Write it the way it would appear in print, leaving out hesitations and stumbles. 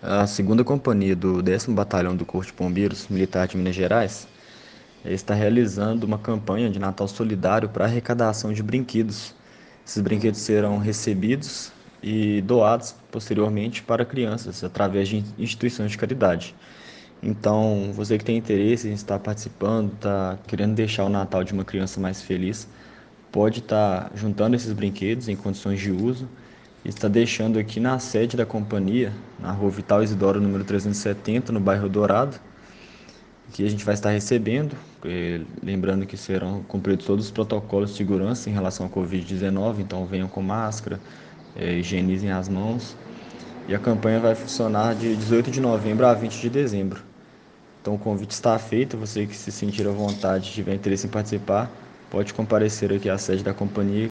A segunda companhia do 10º Batalhão do Corpo de Bombeiros Militar de Minas Gerais está realizando uma campanha de Natal solidário para arrecadação de brinquedos. Esses brinquedos serão recebidos e doados posteriormente para crianças através de instituições de caridade. Então, você que tem interesse em estar participando, está querendo deixar o Natal de uma criança mais feliz, pode estar juntando esses brinquedos em condições de uso e está deixando aqui na sede da companhia, na Rua Vital Isidoro, número 370, no bairro Dourado, que a gente vai estar recebendo, lembrando que serão cumpridos todos os protocolos de segurança em relação à Covid-19, então venham com máscara, higienizem as mãos. E a campanha vai funcionar de 18 de novembro a 20 de dezembro. Então o convite está feito, você que se sentir à vontade e tiver interesse em participar, pode comparecer aqui à sede da companhia